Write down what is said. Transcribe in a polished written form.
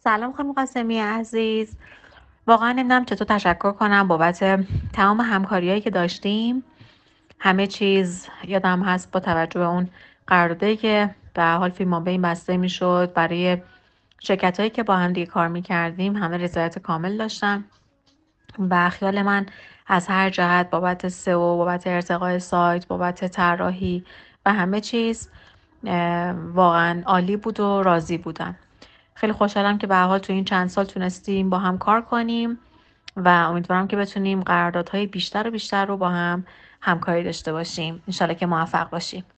سلام خانم قاسمی عزیز. واقعا نمیدونم چطور تشکر کنم بابت تمام همکاریهایی که داشتیم. همه چیز یادم هست با توجه به اون قراردادی که به هر حال فیلم به این بسته میشد برای شرکت هایی که با هم دیگه کار میکردیم، همه رضایت کامل داشتن و خیال من از هر جهت بابت سئو، بابت ارتقای سایت، بابت طراحی و همه چیز واقعا عالی بود و راضی بودم. خیلی خوشحالم که به هر حال تو این چند سال تونستیم با هم کار کنیم و امیدوارم که بتونیم قراردادهای بیشتر و بیشتر رو با هم همکاری داشته باشیم. انشالله که موفق باشیم.